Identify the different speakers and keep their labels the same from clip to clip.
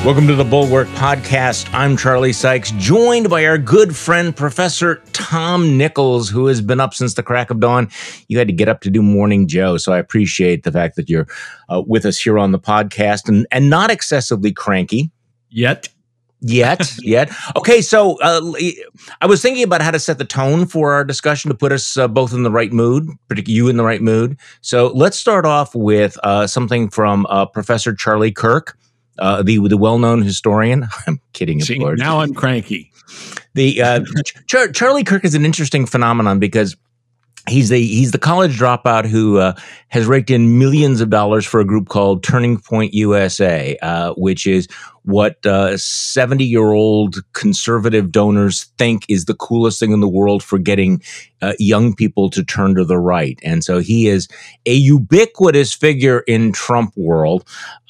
Speaker 1: Welcome to the Bulwark Podcast. I'm Charlie Sykes, joined by our good friend, Professor Tom Nichols, who has been up since the crack of dawn. You had to get up to do Morning Joe, so I appreciate the fact that you're with us here on the podcast and not excessively cranky.
Speaker 2: Yet. Okay, so I was thinking about how to set the tone for our discussion to put us both in the right mood, particularly you in the right mood. So let's start off with something from Professor Charlie Kirk. The well-known historian. I'm kidding, of course.
Speaker 3: Now I'm cranky.
Speaker 1: Charlie Kirk is an interesting phenomenon because he's the college dropout who has raked in millions of dollars for a group called Turning Point USA, which is what 70-year-old conservative donors think is the coolest thing in the world for getting young people to turn to the right. And so he is a ubiquitous figure in Trump world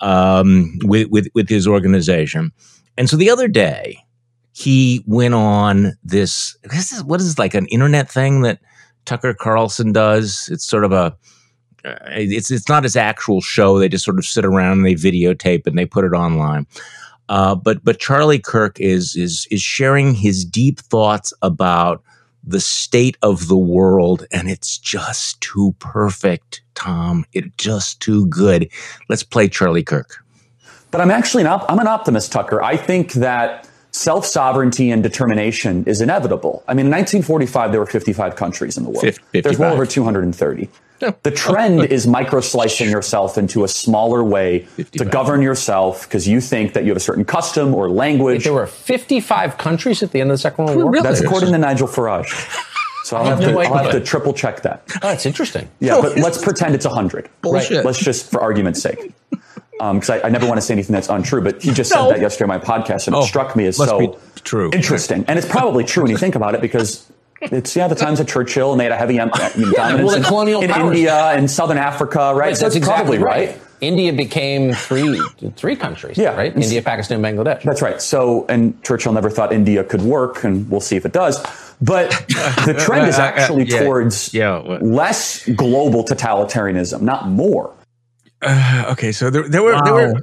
Speaker 1: with his organization. And so the other day, he went on this is what is like an internet thing that Tucker Carlson does. It's sort of it's not his actual show. They just sort of sit around and they videotape and they put it online. But Charlie Kirk is sharing his deep thoughts about the state of the world, and it's just too perfect, Tom. It's just too good. Let's play Charlie Kirk.
Speaker 4: But I'm actually I'm an optimist, Tucker. I think that self-sovereignty and determination is inevitable. I mean, in 1945, there were 55 countries in the world. 55. There's well over 230. Yeah. The trend is micro-slicing yourself into a smaller way 55. To govern yourself because you think that you have a certain custom or language.
Speaker 5: Wait, there were 55 countries at the end of the Second World War?
Speaker 4: Really? That's according to Nigel Farage. So I'll have to triple check that.
Speaker 5: Oh, that's interesting.
Speaker 4: Yeah, but let's pretend it's 100.
Speaker 1: Bullshit.
Speaker 4: Right? Let's just, for argument's sake. Because I never want to say anything that's untrue, but he just said that yesterday on my podcast, and it struck me as so
Speaker 1: true.
Speaker 4: Interesting. And it's probably true when you think about it, because it's, the times of Churchill, and they had a heavy dominance
Speaker 5: in
Speaker 4: India and Southern Africa, right? So that's
Speaker 5: exactly
Speaker 4: probably right.
Speaker 5: India became three countries, right? India, Pakistan, Bangladesh.
Speaker 4: That's right. So, and Churchill never thought India could work, and we'll see if it does. But the trend is actually towards less global totalitarianism, not more.
Speaker 1: Okay, so there were
Speaker 3: wow.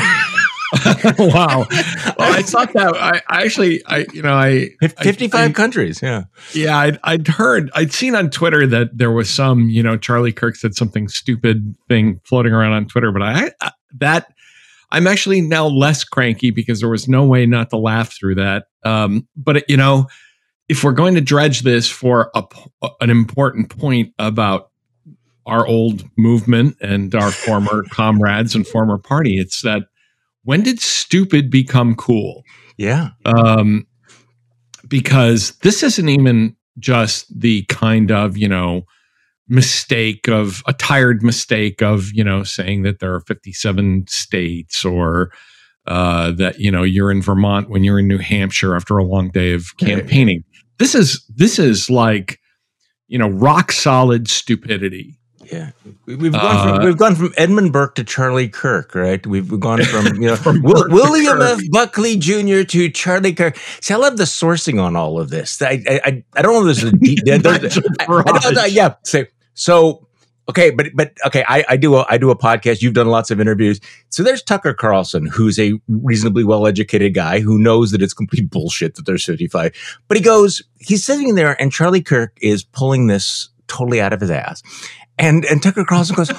Speaker 3: Well, I thought that I
Speaker 1: 55 countries.
Speaker 3: Yeah. I'd seen on Twitter that there was some, Charlie Kirk said something stupid thing floating around on Twitter, but I'm actually now less cranky because there was no way not to laugh through that. But if we're going to dredge this for an important point about our old movement and our former comrades and former party, it's that when did stupid become cool?
Speaker 1: Yeah.
Speaker 3: Because this isn't even just the kind of, mistake of a tired mistake of, saying that there are 57 states or that, you're in Vermont when you're in New Hampshire after a long day of campaigning. This is like, rock solid stupidity.
Speaker 1: Yeah, we've gone from Edmund Burke to Charlie Kirk, right? We've gone from William F. Buckley Jr. to Charlie Kirk. See, I love the sourcing on all of this. I don't know if there's a deep. So okay, but okay, I do a podcast. You've done lots of interviews. So there's Tucker Carlson, who's a reasonably well-educated guy who knows that it's complete bullshit that there's 55. But he's sitting there, and Charlie Kirk is pulling this totally out of his ass. And Tucker Carlson goes,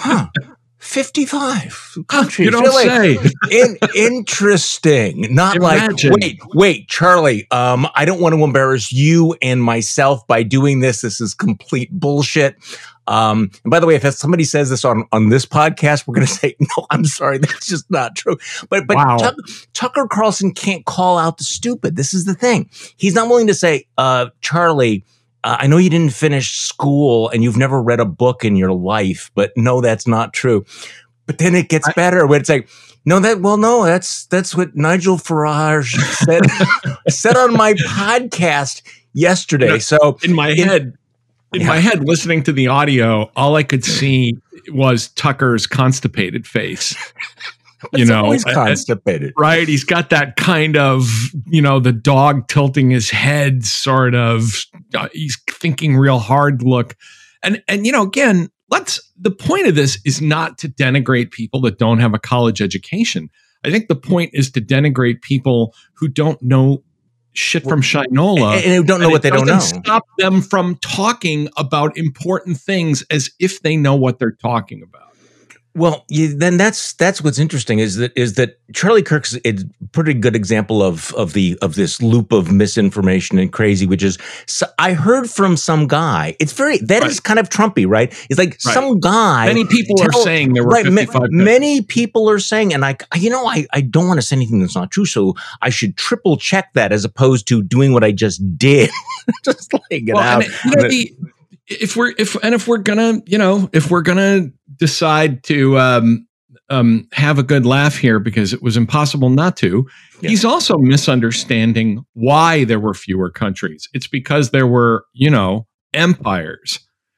Speaker 1: 55 countries.
Speaker 3: You don't say.
Speaker 1: Interesting. Not Imagine. Like, wait, Charlie, I don't want to embarrass you and myself by doing this. This is complete bullshit. And by the way, if somebody says this on this podcast, we're going to say, no, I'm sorry. That's just not true. But wow. Tucker Carlson can't call out the stupid. This is the thing. He's not willing to say, Charlie, I know you didn't finish school and you've never read a book in your life, but no, that's not true. But then it gets better when it's like, that's what Nigel Farage said on my podcast yesterday. So
Speaker 3: in my head, listening to the audio, all I could see was Tucker's constipated face.
Speaker 1: Always constipated,
Speaker 3: right? He's got that kind of, the dog tilting his head sort of, he's thinking real hard look. And again, the point of this is not to denigrate people that don't have a college education. I think the point is to denigrate people who don't know shit from shinola
Speaker 2: and who don't know what they don't know.
Speaker 3: Stop them from talking about important things as if they know what they're talking about.
Speaker 2: Well, then that's what's interesting is that Charlie Kirk's a pretty good example of this loop of misinformation and crazy, which is I heard from some guy. It's is kind of Trumpy, right? It's like some guy.
Speaker 3: Many people are saying there were 55.
Speaker 2: Many people are saying, and I don't want to say anything that's not true, so I should triple check that as opposed to doing what I just did, just laying it out.
Speaker 3: If we're gonna decide to have a good laugh here because it was impossible not to, he's also misunderstanding why there were fewer countries. It's because there were, empires,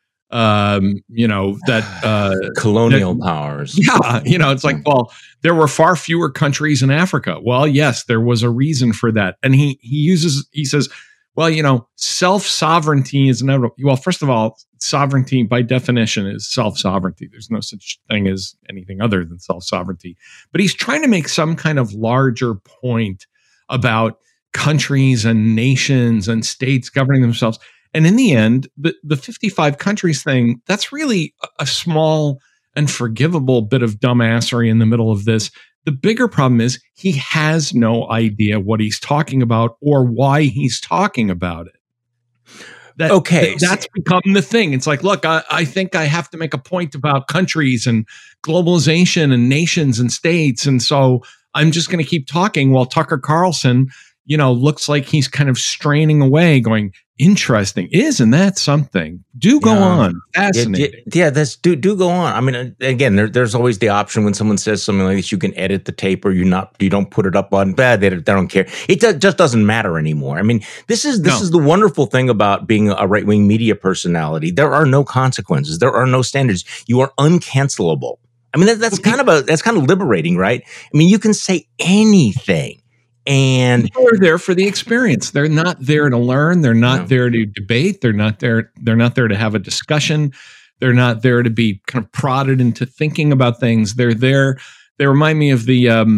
Speaker 2: colonial powers.
Speaker 3: Yeah. It's like, well, there were far fewer countries in Africa. Well, yes, there was a reason for that. And he says, well, self-sovereignty is inevitable. Well, first of all, sovereignty by definition is self-sovereignty. There's no such thing as anything other than self-sovereignty. But he's trying to make some kind of larger point about countries and nations and states governing themselves. And in the end, the 55 countries thing, that's really a small and forgivable bit of dumbassery in the middle of this. The bigger problem is he has no idea what he's talking about or why he's talking about it. That's become the thing. It's like, look, I think I have to make a point about countries and globalization and nations and states. And so I'm just going to keep talking while Tucker Carlson, looks like he's kind of straining away going, interesting. Isn't that something? Do go on. Fascinating.
Speaker 2: Yeah, that's do go on. I mean, again, there's always the option when someone says something like this, you can edit the tape or you don't put it up on bad. They don't care. It just doesn't matter anymore. I mean, this is the wonderful thing about being a right-wing media personality. There are no consequences. There are no standards. You are uncancelable. I mean, that's kind of liberating, right? I mean, you can say anything. And
Speaker 3: they're there for the experience. They're not there to learn. They're not there to debate. They're not there to have a discussion. They're not there to be kind of prodded into thinking about things. They're there. They remind me of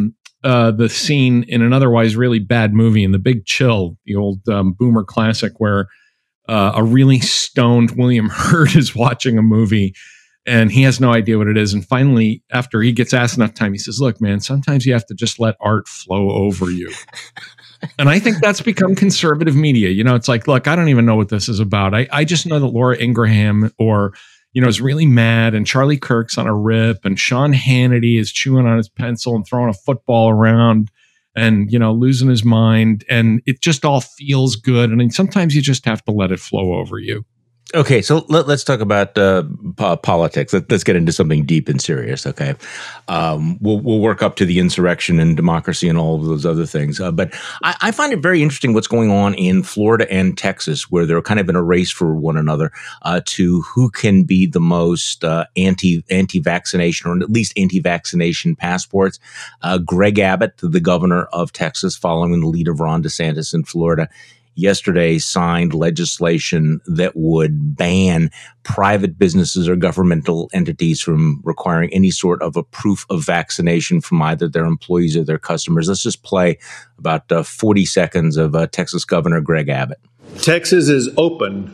Speaker 3: the scene in an otherwise really bad movie in The Big Chill, the old boomer classic, where a really stoned William Hurt is watching a movie and he has no idea what it is. And finally, after he gets asked enough time, he says, look, man, sometimes you have to just let art flow over you. And I think that's become conservative media. It's like, look, I don't even know what this is about. I just know that Laura Ingraham is really mad and Charlie Kirk's on a rip and Sean Hannity is chewing on his pencil and throwing a football around and, losing his mind. And it just all feels good. And sometimes you just have to let it flow over you.
Speaker 2: Okay, so let's talk about politics. Let's get into something deep and serious. Okay, we'll work up to the insurrection and democracy and all of those other things. But I find it very interesting what's going on in Florida and Texas, where they're kind of in a race for one another to who can be the most anti-vaccination or at least anti-vaccination passports. Greg Abbott, the governor of Texas, following the lead of Ron DeSantis in Florida, yesterday signed legislation that would ban private businesses or governmental entities from requiring any sort of a proof of vaccination from either their employees or their customers. Let's just play about 40 seconds of Texas Governor Greg Abbott.
Speaker 6: Texas is open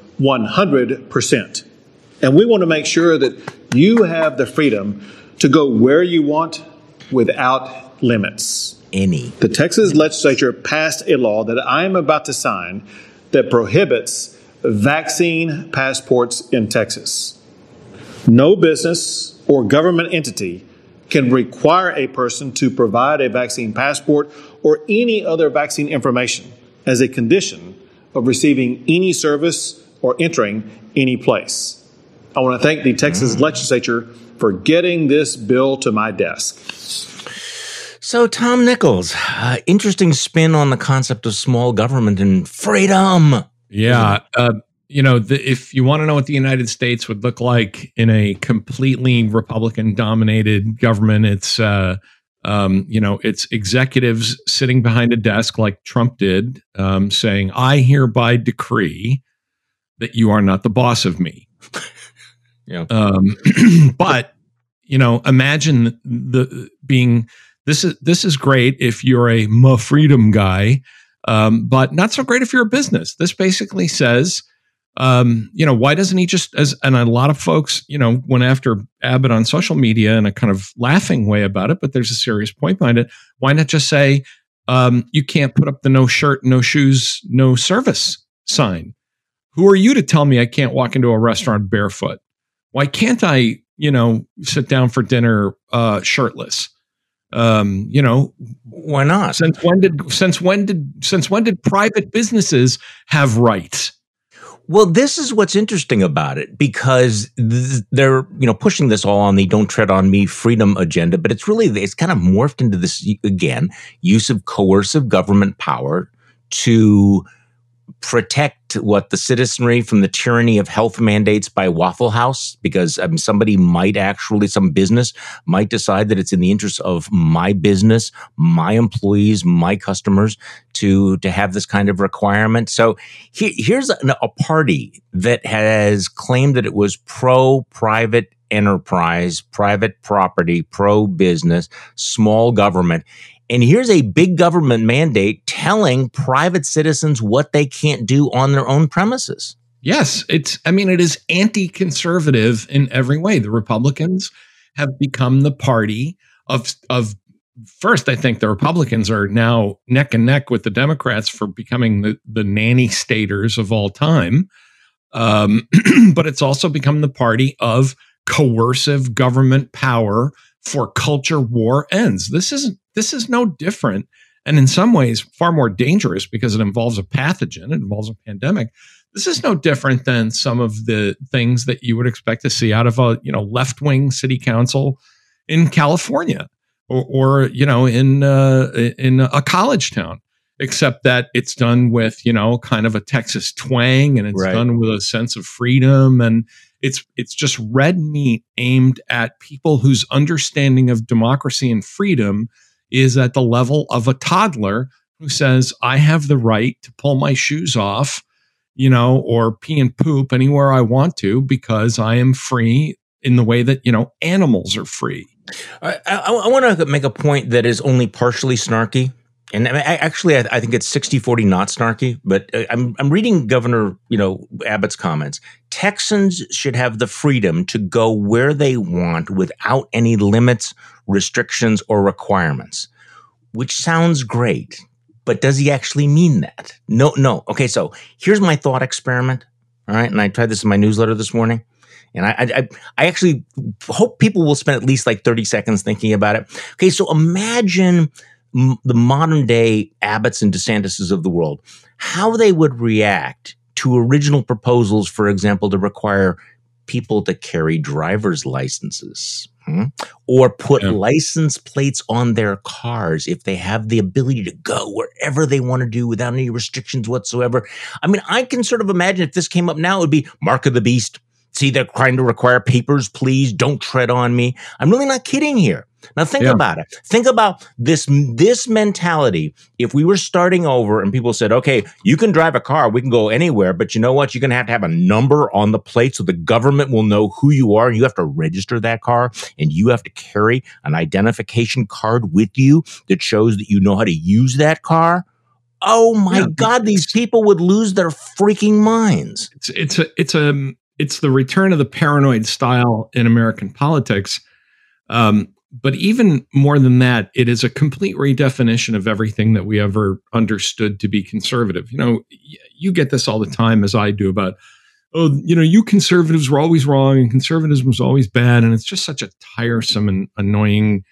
Speaker 6: 100%. And we want to make sure that you have the freedom to go where you want without limits.
Speaker 2: The
Speaker 6: Texas legislature passed a law that I am about to sign that prohibits vaccine passports in Texas. No business or government entity can require a person to provide a vaccine passport or any other vaccine information as a condition of receiving any service or entering any place. I want to thank the Texas legislature for getting this bill to my desk.
Speaker 2: So, Tom Nichols, interesting spin on the concept of small government and freedom.
Speaker 3: Yeah. If you want to know what the United States would look like in a completely Republican-dominated government, it's executives sitting behind a desk like Trump did, saying, I hereby decree that you are not the boss of me.
Speaker 2: Yeah.
Speaker 3: But, imagine being this is great if you're a freedom guy, but not so great if you're a business. This basically says, why doesn't he just, and a lot of folks, went after Abbott on social media in a kind of laughing way about it, but there's a serious point behind it. Why not just say, you can't put up the no shirt, no shoes, no service sign? Who are you to tell me I can't walk into a restaurant barefoot? Why can't I, sit down for dinner shirtless?
Speaker 2: Why not?
Speaker 3: Since when did private businesses have rights?
Speaker 2: Well, this is what's interesting about it, because they're, pushing this all on the "don't tread on me" freedom agenda, but it's kind of morphed into this, again, use of coercive government power to protect the citizenry from the tyranny of health mandates by Waffle House, because some business might decide that it's in the interest of my business, my employees, my customers to have this kind of requirement. So here's a party that has claimed that it was pro-private enterprise, private property, pro-business, small government. And here's a big government mandate telling private citizens what they can't do on their own premises.
Speaker 3: Yes, it is anti-conservative in every way. The Republicans have become the party of first, I think the Republicans are now neck and neck with the Democrats for becoming the nanny staters of all time. But it's also become the party of coercive government power for culture war ends. This is no different, and in some ways far more dangerous because it involves a pathogen, it involves a pandemic. This is no different than some of the things that you would expect to see out of a left-wing city council in California or in a college town, except that it's done with kind of a Texas twang, and it's done with a sense of freedom, and it's just red meat aimed at people whose understanding of democracy and freedom is at the level of a toddler who says, I have the right to pull my shoes off, or pee and poop anywhere I want to because I am free in the way that, animals are free.
Speaker 2: I want to make a point that is only partially snarky. And I think it's 60-40 not snarky, but I'm reading Governor, Abbott's comments. Texans should have the freedom to go where they want without any limits, restrictions, or requirements, which sounds great. But does he actually mean that? No. Okay, so here's my thought experiment. All right, and I tried this in my newsletter this morning. And I actually hope people will spend at least like 30 seconds thinking about it. Okay, so imagine the modern day Abbotts and DeSantis's of the world, how they would react to original proposals, for example, to require people to carry driver's licenses or put license plates on their cars if they have the ability to go wherever they want to do without any restrictions whatsoever. I mean, I can sort of imagine if this came up now, it would be mark of the beast. See, they're trying to require papers, please don't tread on me. I'm really not kidding here. Now think about it. Think about this mentality. If we were starting over and people said, okay, you can drive a car, we can go anywhere, but you know what? You're going to have a number on the plate so the government will know who you are. You have to register that car, and you have to carry an identification card with you that shows that you know how to use that car. Oh my God, these people would lose their freaking minds.
Speaker 3: It's the return of the paranoid style in American politics. But even more than that, it is a complete redefinition of everything that we ever understood to be conservative. You get this all the time, as I do, about, you conservatives were always wrong and conservatism was always bad. And it's just such a tiresome and annoying,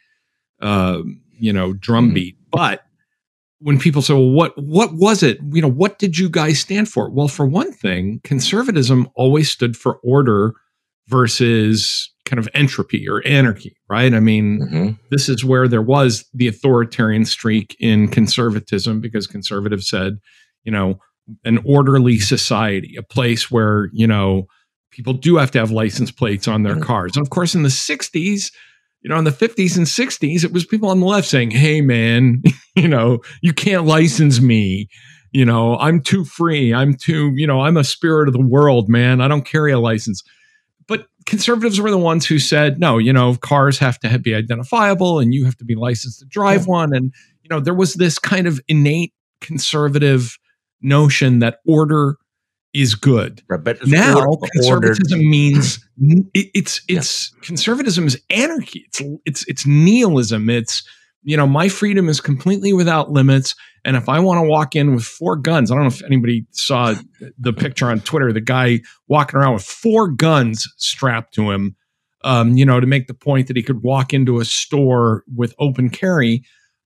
Speaker 3: drumbeat. But when people say, well, what was it? What did you guys stand for? Well, for one thing, conservatism always stood for order versus kind of entropy or anarchy, right? I mean, this is where there was the authoritarian streak in conservatism, because conservatives said, an orderly society, a place where, people do have to have license plates on their cars. And of course, in the 60s, in the 50s and 60s, it was people on the left saying, hey, man, you can't license me. I'm too free. I'm a spirit of the world, man. I don't carry a license. but conservatives were the ones who said, no, cars have to be identifiable and you have to be licensed to drive one. And, there was this kind of innate conservative notion that order is good.
Speaker 2: Right, but
Speaker 3: now conservatism means it's conservatism is anarchy. It's nihilism. It's, my freedom is completely without limits. And if I want to walk in with 4 guns, I don't know if anybody saw the picture on Twitter, the guy walking around with 4 guns strapped to him, to make the point that he could walk into a store with open carry.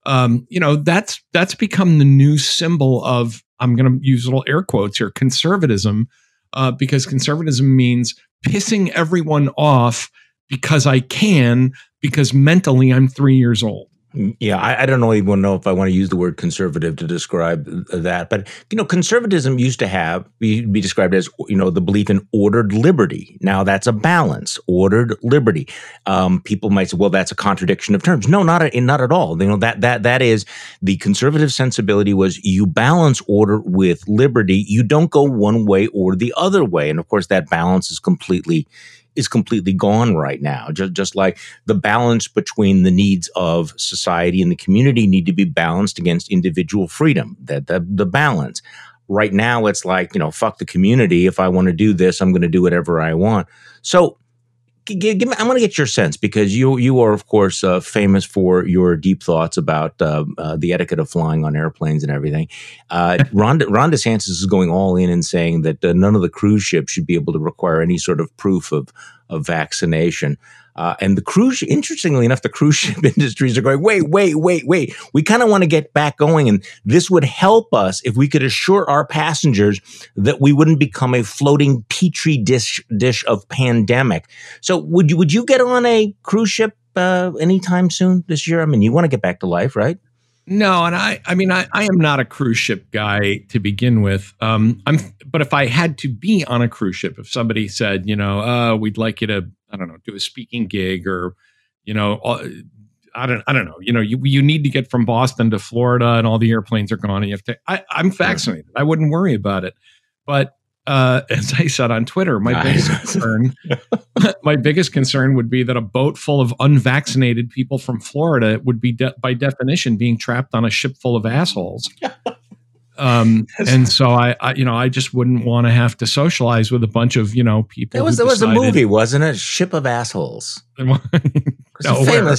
Speaker 3: That's become the new symbol of, I'm going to use little air quotes here, conservatism, because conservatism means pissing everyone off because I can, because mentally I'm 3 years old.
Speaker 2: Yeah, I don't even know if I want to use the word conservative to describe that. But, conservatism used to be described as, the belief in ordered liberty. Now, that's a balance, ordered liberty. People might say, well, that's a contradiction of terms. No, not at all. That is the conservative sensibility was you balance order with liberty. You don't go one way or the other way. And, of course, that balance is completely gone right now. Just like the balance between the needs of society and the community need to be balanced against individual freedom. That the balance. Right now, it's like, fuck the community. If I want to do this, I'm going to do whatever I want. So I want to get your sense, because you are, of course, famous for your deep thoughts about the etiquette of flying on airplanes and everything. Ron DeSantis is going all in and saying that none of the cruise ships should be able to require any sort of proof of vaccination. And interestingly enough, the cruise ship industries are going, wait. We kind of want to get back going. And this would help us if we could assure our passengers that we wouldn't become a floating petri dish of pandemic. So would you get on a cruise ship anytime soon this year? I mean, you want to get back to life, right?
Speaker 3: No, and I am not a cruise ship guy to begin with. But if I had to be on a cruise ship, if somebody said, we'd like you to, I don't know, do a speaking gig, or, I don't know, you need to get from Boston to Florida and all the airplanes are gone and you have to, I'm vaccinated. I wouldn't worry about it. But as I said on Twitter, my biggest concern would be that a boat full of unvaccinated people from Florida would be by definition being trapped on a ship full of assholes. And so I just wouldn't want to have to socialize with a bunch of, people.
Speaker 2: There was a movie, wasn't it? Ship of Assholes. Famous.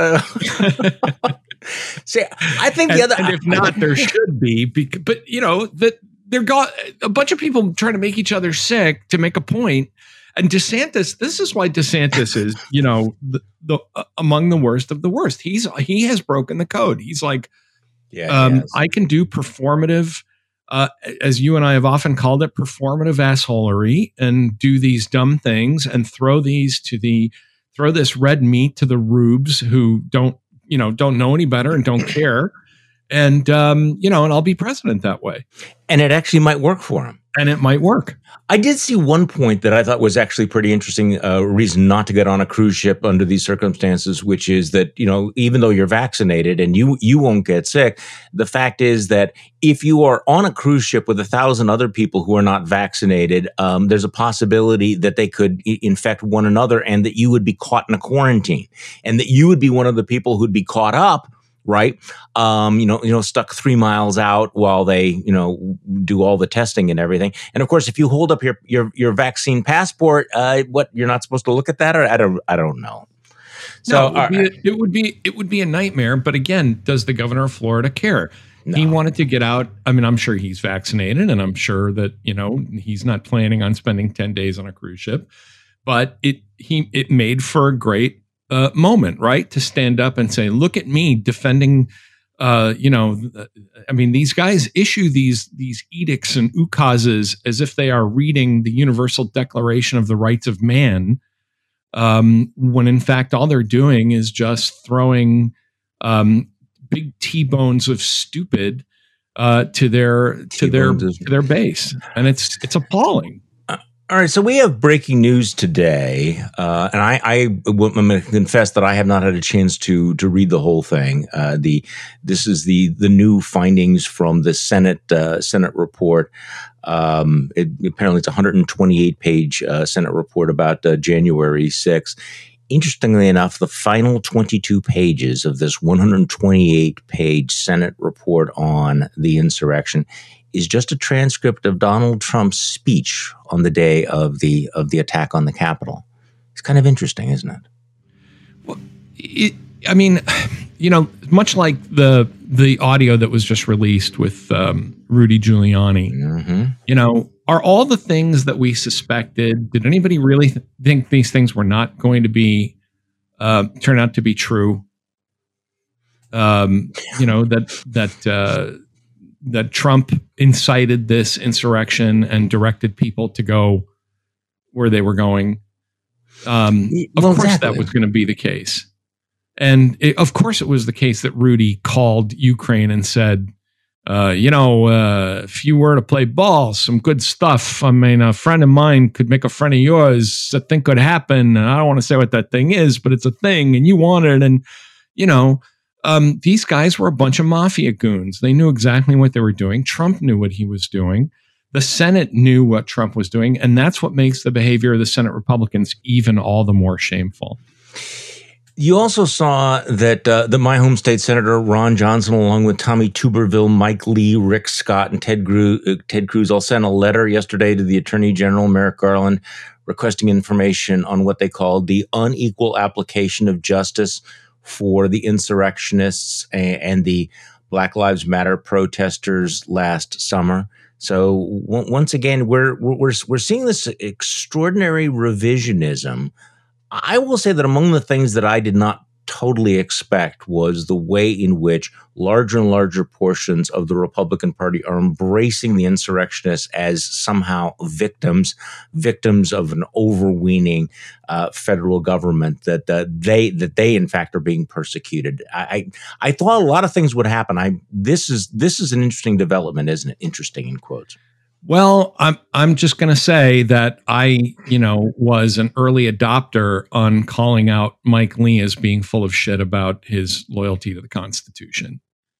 Speaker 2: See, I think the other,
Speaker 3: and if not, there should be, but that. There got a bunch of people trying to make each other sick to make a point. And DeSantis, this is why DeSantis is, the among the worst of the worst. He has broken the code. He's like, I can do performative, as you and I have often called it, performative assholery, and do these dumb things and throw this red meat to the rubes who don't know any better and don't care. And, and I'll be president that way.
Speaker 2: And it actually might work for him.
Speaker 3: And it might work.
Speaker 2: I did see one point that I thought was actually pretty interesting, reason not to get on a cruise ship under these circumstances, which is that, even though you're vaccinated and you won't get sick, the fact is that if you are on a cruise ship with 1,000 other people who are not vaccinated, there's a possibility that they could infect one another and that you would be caught in a quarantine and that you would be one of the people who'd be caught up. Right. Stuck 3 miles out while they, do all the testing and everything. And of course, if you hold up your vaccine passport, you're not supposed to look at that, or I don't know.
Speaker 3: So no, it would be a nightmare. But again, does the governor of Florida care? No. He wanted to get out. I mean, I'm sure he's vaccinated and I'm sure that, he's not planning on spending 10 days on a cruise ship, but it made for a great moment, right? To stand up and say, look at me defending, these guys issue these edicts and ukases as if they are reading the Universal Declaration of the Rights of Man, when in fact, all they're doing is just throwing big T-bones of stupid to their base. And it's appalling.
Speaker 2: All right, so we have breaking news today, and I'm going to confess that I have not had a chance to read the whole thing. This is the new findings from the Senate report. Apparently, it's a 128-page Senate report about January 6th. Interestingly enough, the final 22 pages of this 128-page Senate report on the insurrection is just a transcript of Donald Trump's speech on the day of the attack on the Capitol. It's kind of interesting, isn't it?
Speaker 3: Well, much like the audio that was just released with Rudy Giuliani, are all the things that we suspected, did anybody really think these things were not going to be turn out to be true? That Trump incited this insurrection and directed people to go where they were going. Of course, that was going to be the case. And of course, it was the case that Rudy called Ukraine and said, if you were to play ball, some good stuff. I mean, a friend of mine could make a friend of yours. A thing could happen. And I don't want to say what that thing is, but it's a thing and you want it. And, these guys were a bunch of mafia goons. They knew exactly what they were doing. Trump knew what he was doing. The Senate knew what Trump was doing. And that's what makes the behavior of the Senate Republicans even all the more shameful.
Speaker 2: You also saw that my home state Senator Ron Johnson, along with Tommy Tuberville, Mike Lee, Rick Scott, and Ted Cruz, all sent a letter yesterday to the Attorney General, Merrick Garland, requesting information on what they called the unequal application of justice for the insurrectionists and the Black Lives Matter protesters last summer. So once again, we're seeing this extraordinary revisionism. I will say that among the things that I did not totally expect was the way in which larger and larger portions of the Republican Party are embracing the insurrectionists as somehow victims of an overweening federal government, that they in fact are being persecuted. I thought a lot of things would happen. This is an interesting development, isn't it? Interesting in quotes.
Speaker 3: Well, I'm just going to say that I, was an early adopter on calling out Mike Lee as being full of shit about his loyalty to the Constitution.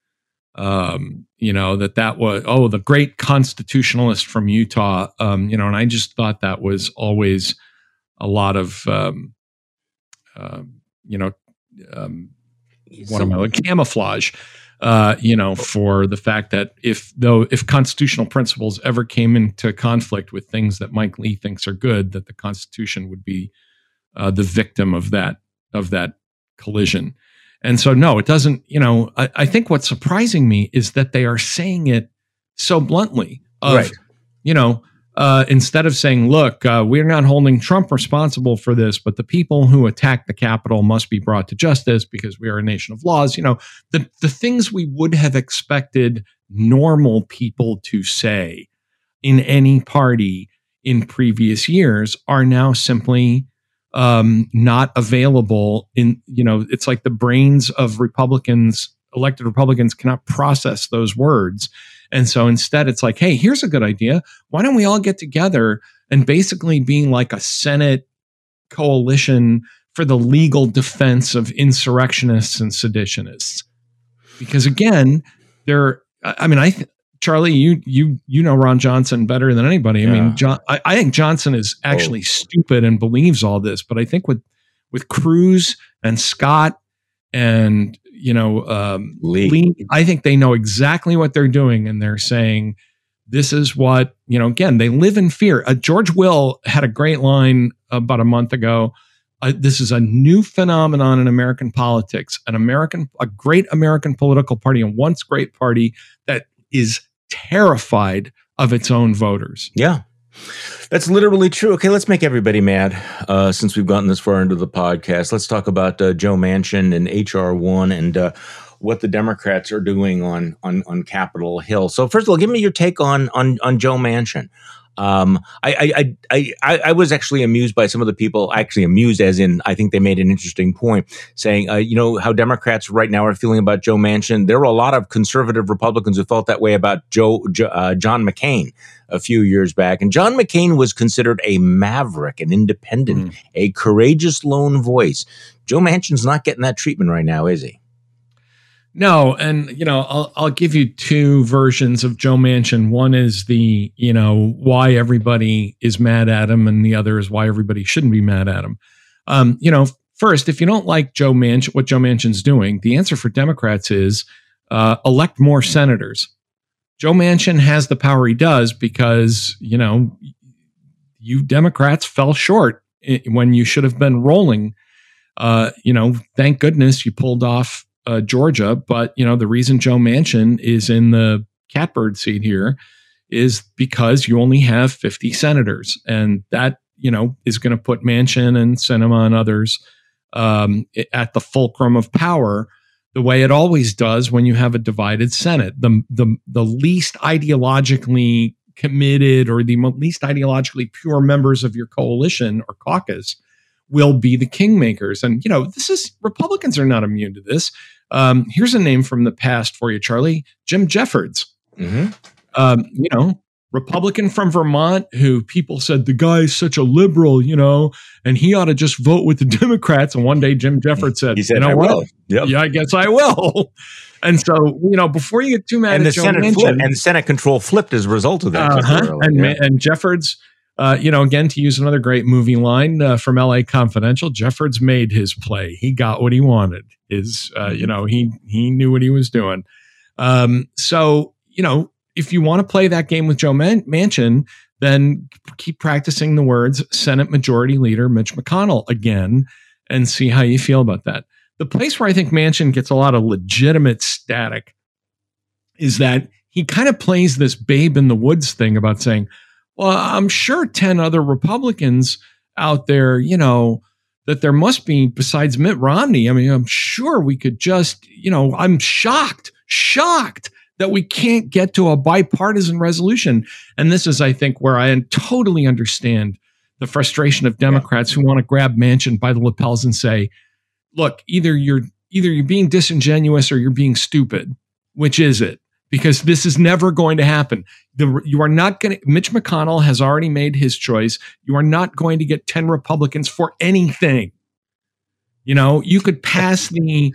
Speaker 3: That was, the great constitutionalist from Utah, and I just thought that was always a lot of, camouflage. For the fact that if constitutional principles ever came into conflict with things that Mike Lee thinks are good, that the Constitution would be the victim of that collision. And so, no, it doesn't. I think what's surprising me is that they are saying it so bluntly. Right. Instead of saying, look, we're not holding Trump responsible for this, but the people who attacked the Capitol must be brought to justice because we are a nation of laws. The things we would have expected normal people to say in any party in previous years are now simply not available. It's like the brains of elected Republicans cannot process those words. And so instead, it's like, hey, here's a good idea. Why don't we all get together and basically being like a Senate coalition for the legal defense of insurrectionists and seditionists? Because again, Charlie, you know Ron Johnson better than anybody. Yeah. I think Johnson is actually stupid and believes all this. But I think with Cruz and Scott and Lee, I think they know exactly what they're doing, and they're saying this is what, again, they live in fear. George Will had a great line about a month ago. This is a new phenomenon in American politics, a great American political party, and once great party that is terrified of its own voters.
Speaker 2: Yeah. That's literally true. Okay, let's make everybody mad since we've gotten this far into the podcast. Let's talk about Joe Manchin and H.R. 1 and what the Democrats are doing on Capitol Hill. So first of all, give me your take on Joe Manchin. I was actually amused by some of the people. Actually amused, as in I think they made an interesting point, saying how Democrats right now are feeling about Joe Manchin. There were a lot of conservative Republicans who felt that way about John McCain a few years back, and John McCain was considered a maverick, an independent, a courageous lone voice. Joe Manchin's not getting that treatment right now, is he?
Speaker 3: No, and I'll give you two versions of Joe Manchin. One is the why everybody is mad at him, and the other is why everybody shouldn't be mad at him. First, if you don't like Joe Manchin, what Joe Manchin's doing, the answer for Democrats is elect more senators. Joe Manchin has the power he does because you Democrats fell short when you should have been rolling. Thank goodness you pulled off Georgia, but the reason Joe Manchin is in the catbird seat here is because you only have 50 senators, and that is going to put Manchin and Sinema and others at the fulcrum of power, the way it always does when you have a divided Senate. The least ideologically committed or the least ideologically pure members of your coalition or caucus will be the kingmakers, and Republicans are not immune to this. Here's a name from the past for you, Charlie. Jim Jeffords. Republican from Vermont, who people said the guy's such a liberal, and he ought to just vote with the Democrats. And one day Jim Jeffords said,
Speaker 2: I will. Yep.
Speaker 3: Yeah, I guess I will. And so, before you get too mad
Speaker 2: at
Speaker 3: Joe Manchin,
Speaker 2: and Senate control flipped as a result of that.
Speaker 3: And Jeffords, again, to use another great movie line from LA Confidential, Jeffords made his play. He got what he wanted. He knew what he was doing. If you want to play that game with Joe Manchin, then keep practicing the words Senate Majority Leader Mitch McConnell again and see how you feel about that. The place where I think Manchin gets a lot of legitimate static is that he kind of plays this babe in the woods thing about saying, well, I'm sure 10 other Republicans out there, that there must be besides Mitt Romney. I mean, I'm sure we could just, I'm shocked that we can't get to a bipartisan resolution. And this is, I think, where I totally understand the frustration of Democrats who want to grab Manchin by the lapels and say, look, either you're being disingenuous or you're being stupid. Which is it? Because this is never going to happen. You are not going to. Mitch McConnell has already made his choice. You are not going to get 10 Republicans for anything. You could pass the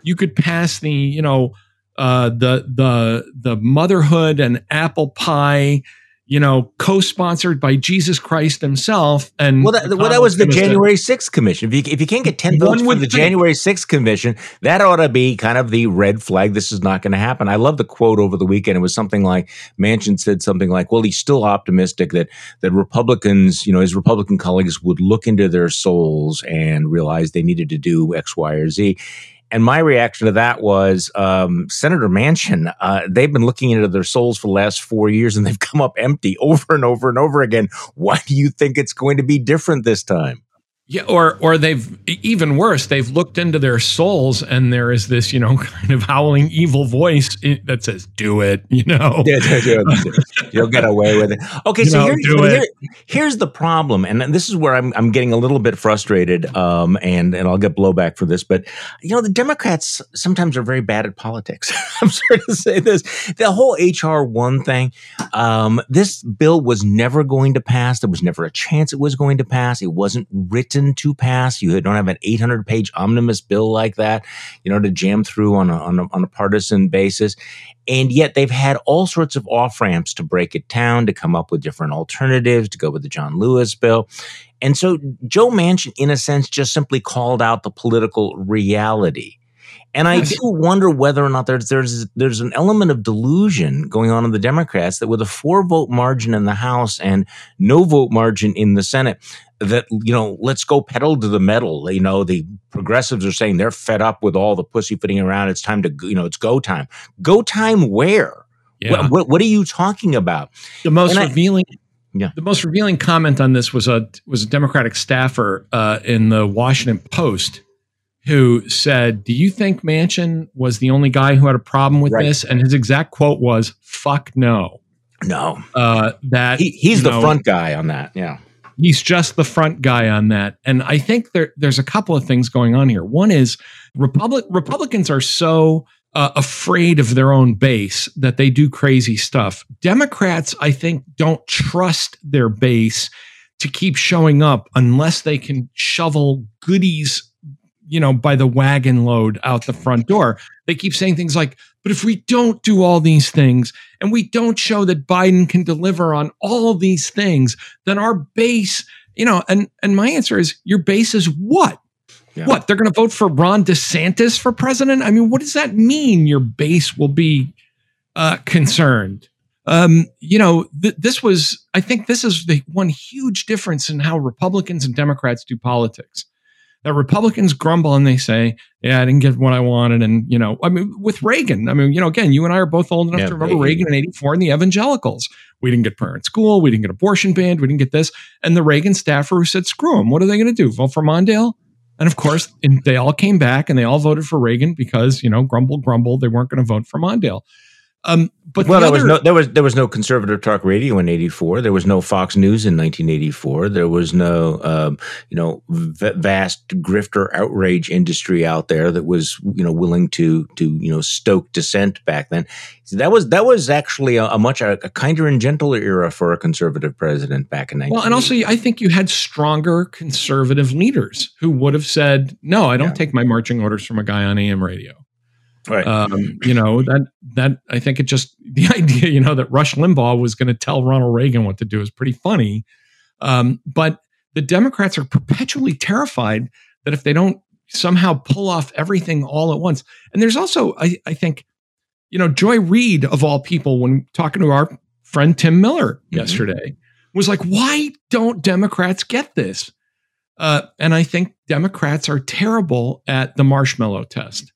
Speaker 3: motherhood and apple pie, co-sponsored by Jesus Christ himself. And
Speaker 2: that was the January 6th commission. If you can't get 10 votes from the January 6th commission, that ought to be kind of the red flag. This is not going to happen. I love the quote over the weekend. It was something like, Manchin said something like, well, he's still optimistic that Republicans, his Republican colleagues would look into their souls and realize they needed to do X, Y, or Z. And my reaction to that was, Senator Manchin, they've been looking into their souls for the last 4 years and they've come up empty over and over and over again. Why do you think it's going to be different this time?
Speaker 3: Yeah, or they've, even worse, they've looked into their souls and there is this, kind of howling evil voice that says, do it,
Speaker 2: Yeah, you'll get away with it. Okay, so here's the problem. And this is where I'm getting a little bit frustrated, and I'll get blowback for this. But, the Democrats sometimes are very bad at politics. I'm sorry to say this. The whole H.R. 1 thing, this bill was never going to pass. There was never a chance it was going to pass. It wasn't written to pass. You don't have an 800-page omnibus bill like that, to jam through on a partisan basis. And yet they've had all sorts of off-ramps to break it down, to come up with different alternatives, to go with the John Lewis bill. And so Joe Manchin, in a sense, just simply called out the political reality. And I do wonder whether or not there's an element of delusion going on in the Democrats that with a 4-vote margin in the House and no vote margin in the Senate, that, let's go pedal to the metal. The progressives are saying they're fed up with all the pussyfooting around. It's time to, it's go time. Go time where? Yeah. What are you talking about?
Speaker 3: The most revealing comment on this was a Democratic staffer in the Washington Post who said, do you think Manchin was the only guy who had a problem with this? And his exact quote was, fuck no.
Speaker 2: No.
Speaker 3: That
Speaker 2: he's the front guy on that. Yeah.
Speaker 3: He's just the front guy on that. And I think there's a couple of things going on here. One is Republicans are so afraid of their own base that they do crazy stuff. Democrats, I think, don't trust their base to keep showing up unless they can shovel goodies, by the wagon load out the front door. They keep saying things like, but if we don't do all these things and we don't show that Biden can deliver on all these things, then our base, and my answer is, your base is what? Yeah. What? They're going to vote for Ron DeSantis for president? I mean, what does that mean? Your base will be concerned. This was, I think this is the one huge difference in how Republicans and Democrats do politics. That Republicans grumble and they say, yeah, I didn't get what I wanted. And, with Reagan, again, you and I are both old enough to remember Reagan in 84 and the evangelicals. We didn't get parent school. We didn't get abortion banned. We didn't get this. And the Reagan staffer who said, screw them. What are they going to do? Vote for Mondale? And of course, they all came back and they all voted for Reagan because, grumble. They weren't going to vote for Mondale. But
Speaker 2: there was no conservative talk radio in 84. There was no Fox News in 1984. There was no vast grifter outrage industry out there that was willing to stoke dissent back then. So that was actually a much kinder and gentler era for a conservative president back in 1980.
Speaker 3: Well, and also I think you had stronger conservative leaders who would have said, no, I don't take my marching orders from a guy on AM radio.
Speaker 2: Right.
Speaker 3: That I think it just, the idea, that Rush Limbaugh was going to tell Ronald Reagan what to do is pretty funny. But the Democrats are perpetually terrified that if they don't somehow pull off everything all at once. And there's also, I think, Joy Reid of all people, when talking to our friend Tim Miller yesterday, was like, why don't Democrats get this? And I think Democrats are terrible at the marshmallow test.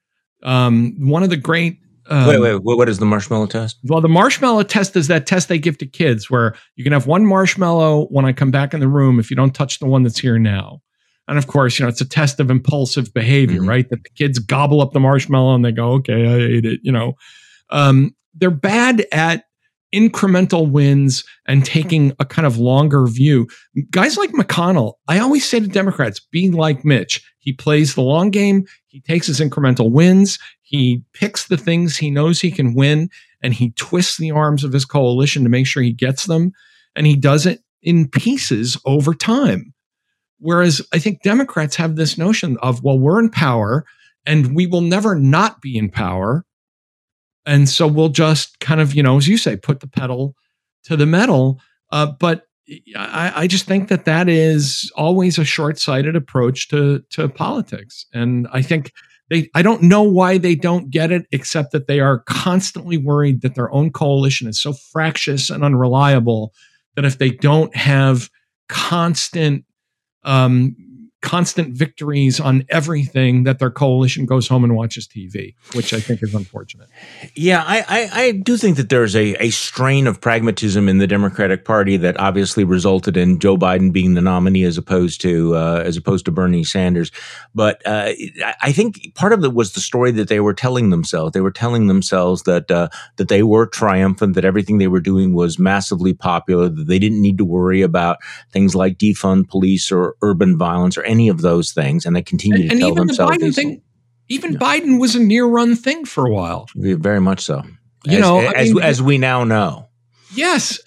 Speaker 3: One of the great
Speaker 2: wait, what is the marshmallow test?
Speaker 3: Well, the marshmallow test is that test they give to kids where you can have one marshmallow when I come back in the room if you don't touch the one that's here now. And of course, it's a test of impulsive behavior, right? That the kids gobble up the marshmallow and they go, okay, I ate it, they're bad at incremental wins and taking a kind of longer view. Guys like McConnell, I always say to Democrats, be like Mitch. He plays the long game. He takes his incremental wins. He picks the things he knows he can win, and he twists the arms of his coalition to make sure he gets them. And he does it in pieces over time. Whereas I think Democrats have this notion of, well, we're in power and we will never not be in power. And so we'll just kind of, as you say, put the pedal to the metal. But I just think that is always a short-sighted approach to politics. And I think I don't know why they don't get it, except that they are constantly worried that their own coalition is so fractious and unreliable that if they don't have constant victories on everything, that their coalition goes home and watches TV, which I think is unfortunate.
Speaker 2: Yeah, I do think that there's a strain of pragmatism in the Democratic Party that obviously resulted in Joe Biden being the nominee as opposed to Bernie Sanders. But I think part of it was the story that they were telling themselves. They were telling themselves that they were triumphant, that everything they were doing was massively popular, that they didn't need to worry about things like defund police or urban violence or any of those things, and they continue to tell themselves.
Speaker 3: Biden was a near-run thing for a while.
Speaker 2: Very much so. As we now know.
Speaker 3: Yes,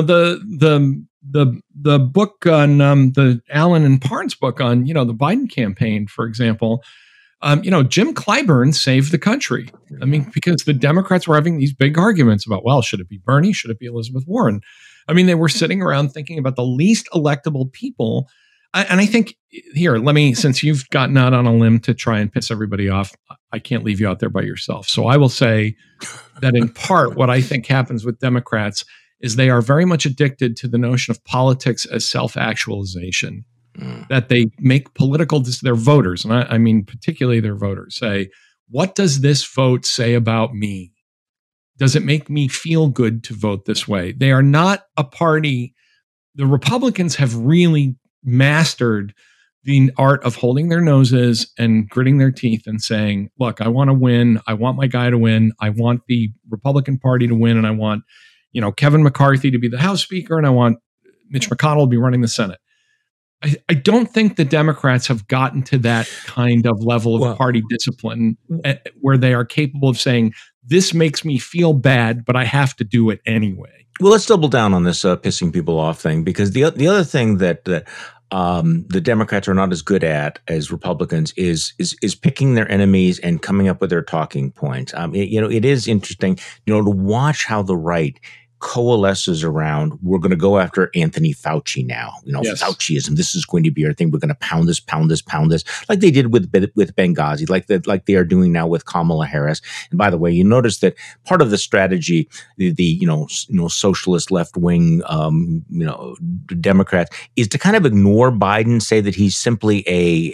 Speaker 3: the book on the Allen and Parnes book on the Biden campaign, for example. Jim Clyburn saved the country. I mean, because the Democrats were having these big arguments about, well, should it be Bernie? Should it be Elizabeth Warren? I mean, they were sitting around thinking about the least electable people. And I think here, since you've gotten out on a limb to try and piss everybody off, I can't leave you out there by yourself. So I will say that in part, what I think happens with Democrats is they are very much addicted to the notion of politics as self-actualization, that they make their voters, and I mean particularly their voters, say, what does this vote say about me? Does it make me feel good to vote this way? They are not a party. The Republicans have really mastered the art of holding their noses and gritting their teeth and saying, look, I want to win. I want my guy to win. I want the Republican Party to win. And I want Kevin McCarthy to be the House Speaker, and I want Mitch McConnell to be running the Senate. I don't think the Democrats have gotten to that kind of level of party discipline where they are capable of saying, this makes me feel bad, but I have to do it anyway.
Speaker 2: Well, let's double down on this pissing people off thing, because the other thing that the Democrats are not as good at as Republicans is picking their enemies and coming up with their talking points. It is interesting, to watch how the right coalesces around, we're going to go after Anthony Fauci now. Yes. Fauciism, this is going to be our thing. We're going to pound this, like they did with Benghazi, like they are doing now with Kamala Harris. And by the way, you notice that part of the strategy, the socialist left wing, Democrats, is to kind of ignore Biden, say that he's simply a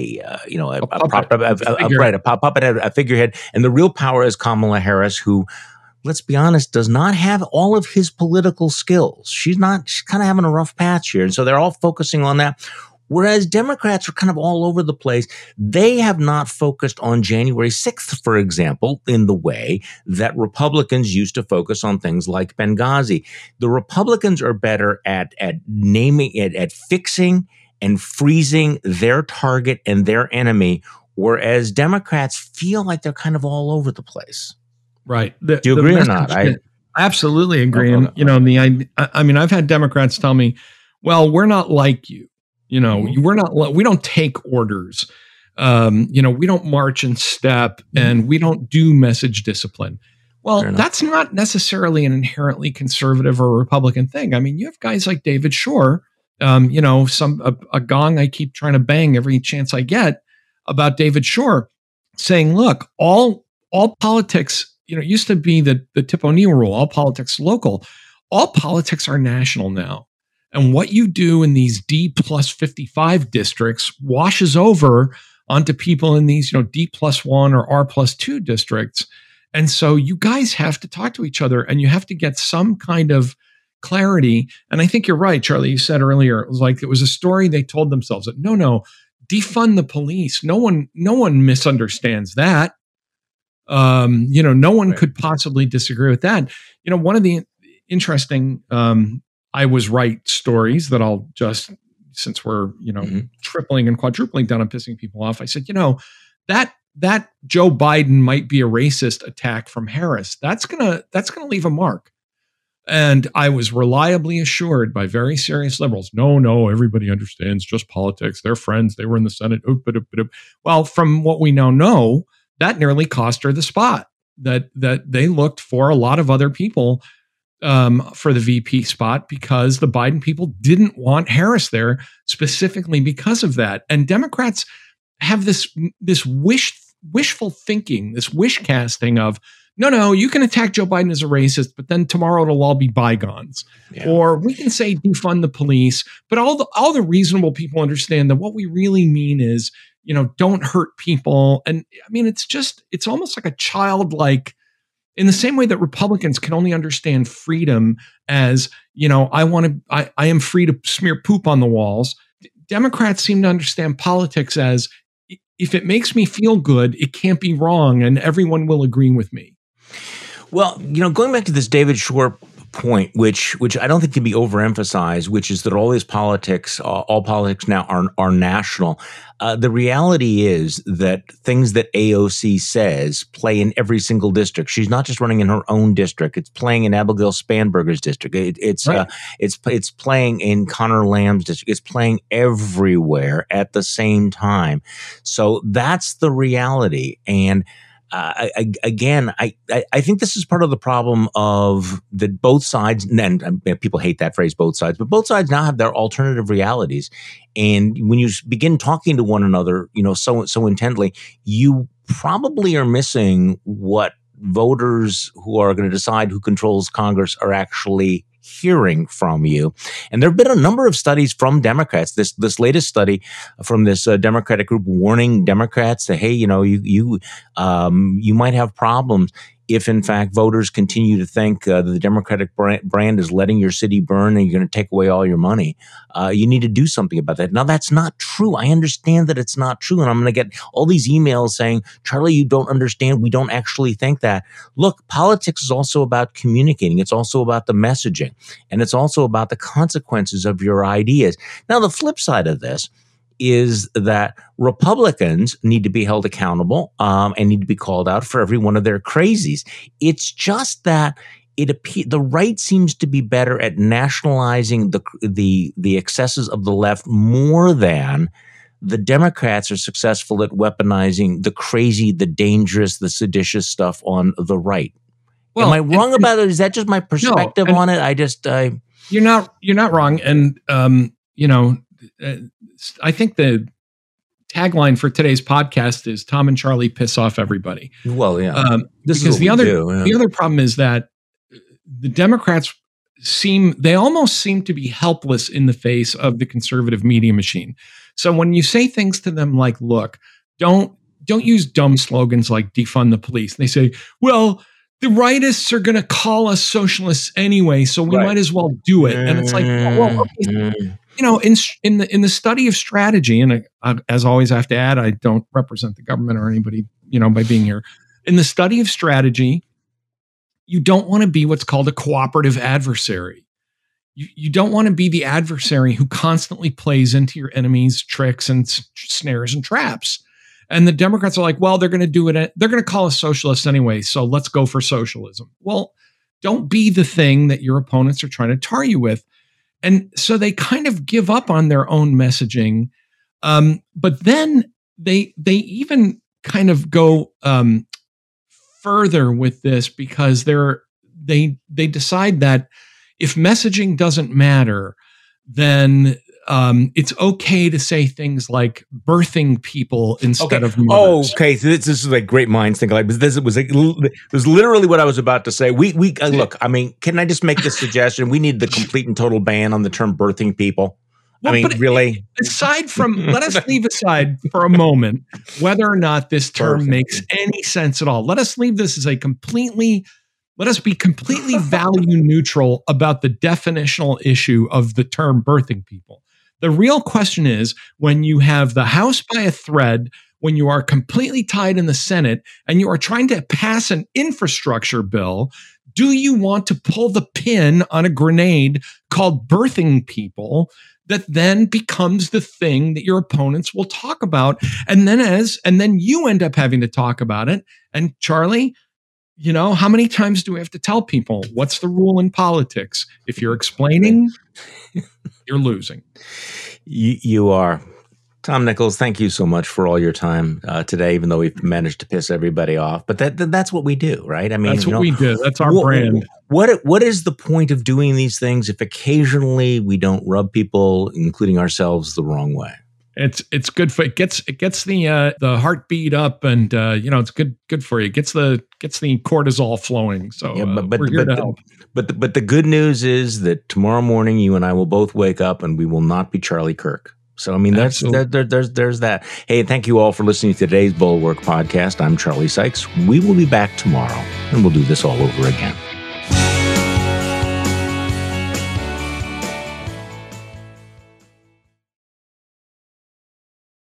Speaker 2: figurehead, and the real power is Kamala Harris, who, let's be honest, does not have all of his political skills. She's kind of having a rough patch here. And so they're all focusing on that. Whereas Democrats are kind of all over the place. They have not focused on January 6th, for example, in the way that Republicans used to focus on things like Benghazi. The Republicans are better at naming it, at fixing and freezing their target and their enemy, whereas Democrats feel like they're kind of all over the place.
Speaker 3: Right.
Speaker 2: Do you agree or not?
Speaker 3: I absolutely agree. And, I've had Democrats tell me, well, we're not like you. We don't take orders. We don't march in step, and we don't do message discipline. Well, that's not necessarily an inherently conservative or Republican thing. I mean, you have guys like David Shore, a gong I keep trying to bang every chance I get about David Shore, saying, look, all politics, it used to be the Tip O'Neill rule, all politics local. All politics are national now. And what you do in these D+55 districts washes over onto people in these, D+1 or R+2 districts. And so you guys have to talk to each other, and you have to get some kind of clarity. And I think you're right, Charlie. You said earlier, it was a story they told themselves that no, defund the police. No one misunderstands that. No one could possibly disagree with that. One of the interesting I was right stories that I'll just, since we're, tripling and quadrupling down on pissing people off, I said, that Joe Biden might be a racist attack from Harris. That's gonna leave a mark. And I was reliably assured by very serious liberals, no, everybody understands just politics. They're friends. They were in the Senate. Well, from what we now know, that nearly cost her the spot. That they looked for a lot of other people for the VP spot because the Biden people didn't want Harris there specifically because of that. And Democrats have this wishful thinking, this wish casting of, no, you can attack Joe Biden as a racist, but then tomorrow it'll all be bygones. Yeah. Or we can say defund the police, but all the reasonable people understand that what we really mean is, don't hurt people. And I mean, it's almost like a childlike, in the same way that Republicans can only understand freedom as, I am free to smear poop on the walls. Democrats seem to understand politics as, if it makes me feel good, it can't be wrong, and everyone will agree with me.
Speaker 2: Well, going back to this David Shore point, which I don't think can be overemphasized, which is that all politics now are national. The reality is that things that AOC says play in every single district. She's not just running in her own district; it's playing in Abigail Spanberger's district. It's playing in Connor Lamb's district. It's playing everywhere at the same time. So that's the reality. And I think this is part of the problem of that both sides, and people hate that phrase, both sides, but both sides now have their alternative realities. And when you begin talking to one another, so intently, you probably are missing what voters who are going to decide who controls Congress are actually hearing from you. And there have been a number of studies from Democrats. This latest study from this Democratic group warning Democrats that, hey, you might have problems
Speaker 1: if in fact voters continue to think the Democratic brand is letting your city burn and you're going to take away all your money, you need to do something about that. Now, that's not true. I understand that it's not true. And I'm going to get all these emails saying, Charlie, you don't understand. We don't actually think that. Look, politics is also about communicating. It's also about the messaging. And it's also about the consequences of your ideas. Now, the flip side of this is that Republicans need to be held accountable and need to be called out for every one of their crazies. It's just that the right seems to be better at nationalizing the excesses of the left more than the Democrats are successful at weaponizing the crazy, the dangerous, the seditious stuff on the right. Am I wrong about it? Is that just my perspective on it?
Speaker 3: You're not wrong. And I think the tagline for today's podcast is Tom and Charlie piss off everybody.
Speaker 1: Well, yeah.
Speaker 3: Because the other problem is that the Democrats almost seem to be helpless in the face of the conservative media machine. So when you say things to them like, look, don't use dumb slogans like defund the police. And they say, well, the rightists are going to call us socialists anyway, so we might as well do it. And it's like, well, okay. In the study of strategy, and as always, I have to add, I don't represent the government or anybody, by being here. In the study of strategy, you don't want to be what's called a cooperative adversary. You don't want to be the adversary who constantly plays into your enemy's tricks and snares and traps. And the Democrats are like, well, they're going to do it. They're going to call us socialists anyway, so let's go for socialism. Well, don't be the thing that your opponents are trying to tar you with. And so they kind of give up on their own messaging. But then they even kind of go further with this because they decide that if messaging doesn't matter, then it's okay to say things like birthing people instead of mothers.
Speaker 1: Oh, okay. So this is like great minds think alike. This was literally what I was about to say. We look. I mean, can I just make this suggestion? We need the complete and total ban on the term birthing people. Well, I mean, really.
Speaker 3: Aside from, let us leave aside for a moment whether or not this term makes any sense at all. Let us leave this as let us be completely value neutral about the definitional issue of the term birthing people. The real question is, when you have the House by a thread, when you are completely tied in the Senate, and you are trying to pass an infrastructure bill, do you want to pull the pin on a grenade called birthing people that then becomes the thing that your opponents will talk about? And then you end up having to talk about it. And Charlie, how many times do we have to tell people what's the rule in politics? If you're explaining, you're losing.
Speaker 1: You are. Tom Nichols, thank you so much for all your time today, even though we've managed to piss everybody off. But that's what we do, right? I mean,
Speaker 3: that's what we do. That's our brand.
Speaker 1: What is the point of doing these things if occasionally we don't rub people, including ourselves, the wrong way?
Speaker 3: It's good for it gets the heartbeat up, and it's good for you. It gets the cortisol flowing. So we're here to help.
Speaker 1: But the good news is that tomorrow morning you and I will both wake up and we will not be Charlie Kirk. So I mean there's that. Hey, thank you all for listening to today's Bulwark podcast. I'm Charlie Sykes. We will be back tomorrow and we'll do this all over again.